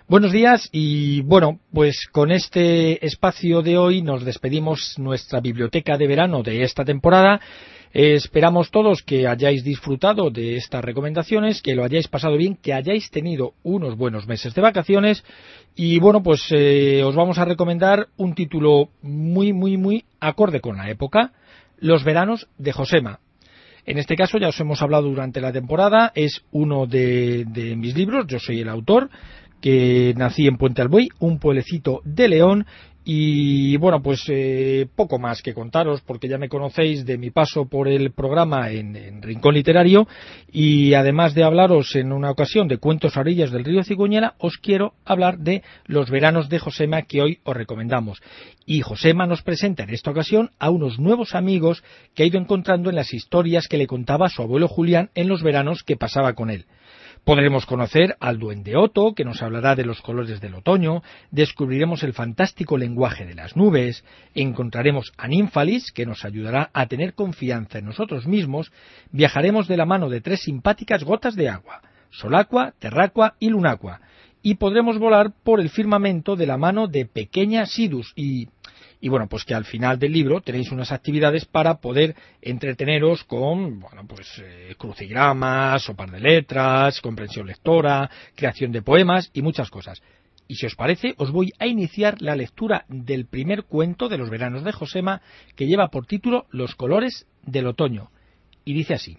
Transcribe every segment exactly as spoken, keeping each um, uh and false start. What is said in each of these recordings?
Buenos días y bueno, pues con este espacio de hoy nos despedimos nuestra biblioteca de verano de esta temporada. Eh, esperamos todos que hayáis disfrutado de estas recomendaciones, que lo hayáis pasado bien, que hayáis tenido unos buenos meses de vacaciones y bueno, pues eh, os vamos a recomendar un título muy, muy, muy acorde con la época, Los veranos de Josema. En este caso ya os hemos hablado durante la temporada, es uno de, de mis libros, yo soy el autor, que nací en Puente Albuey, un pueblecito de León, y bueno, pues eh, poco más que contaros, porque ya me conocéis de mi paso por el programa en, en Rincón Literario, y además de hablaros en una ocasión de Cuentos a orillas del río Cigüeñala, os quiero hablar de Los veranos de Josema, que hoy os recomendamos. Y Josema nos presenta en esta ocasión a unos nuevos amigos que ha ido encontrando en las historias que le contaba su abuelo Julián en los veranos que pasaba con él. Podremos conocer al duende Otto, que nos hablará de los colores del otoño, descubriremos el fantástico lenguaje de las nubes, encontraremos a Ninfalis, que nos ayudará a tener confianza en nosotros mismos, viajaremos de la mano de tres simpáticas gotas de agua, Solacua, Terracua y Lunacua, y podremos volar por el firmamento de la mano de Pequeña Sidus y... Y bueno, pues que al final del libro tenéis unas actividades para poder entreteneros con, bueno, pues eh, crucigramas, sopar de letras, comprensión lectora, creación de poemas y muchas cosas. Y si os parece, os voy a iniciar la lectura del primer cuento de Los veranos de Josema, que lleva por título Los colores del otoño. Y dice así: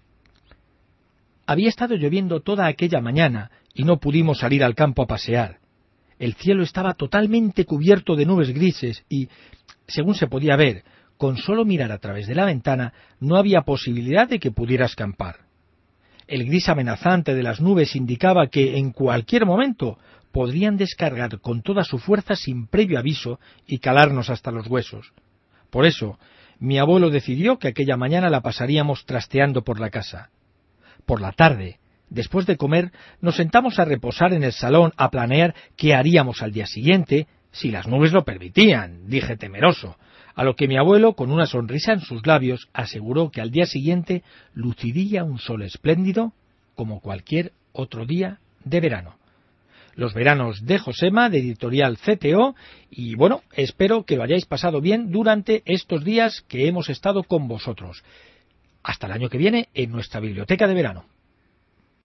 Había estado lloviendo toda aquella mañana y no pudimos salir al campo a pasear. El cielo estaba totalmente cubierto de nubes grises y, según se podía ver, con solo mirar a través de la ventana no había posibilidad de que pudiera escampar. El gris amenazante de las nubes indicaba que en cualquier momento podrían descargar con toda su fuerza sin previo aviso y calarnos hasta los huesos. Por eso, mi abuelo decidió que aquella mañana la pasaríamos trasteando por la casa. Por la tarde, después de comer, nos sentamos a reposar en el salón a planear qué haríamos al día siguiente, si las nubes lo permitían, dije temeroso, a lo que mi abuelo, con una sonrisa en sus labios, aseguró que al día siguiente luciría un sol espléndido como cualquier otro día de verano. Los veranos de Josema, de editorial C T O, y bueno, espero que lo hayáis pasado bien durante estos días que hemos estado con vosotros. Hasta el año que viene en nuestra biblioteca de verano.